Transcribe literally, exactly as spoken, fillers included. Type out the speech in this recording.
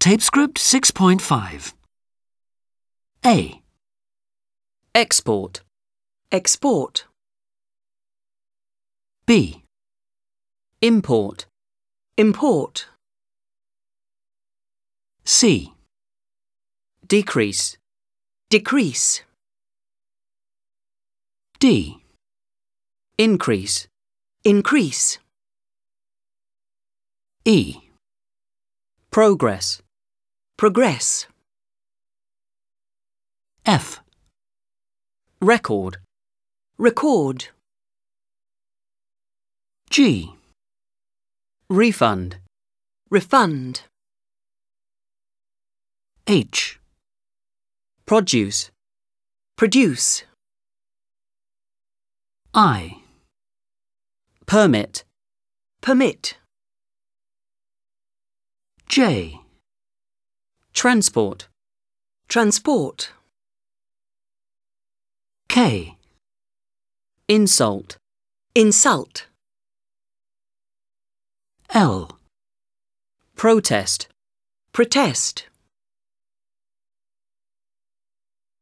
Tape script six point five. A. Export. Export. B. Import. Import. C. Decrease. Decrease. D. Increase. Increase. E. Progress. Progress. F. Record. Record. G. Refund. Refund. H. Produce. Produce. I. Permit. Permit. J. Transport. Transport. K. Insult. Insult. L. Protest. Protest.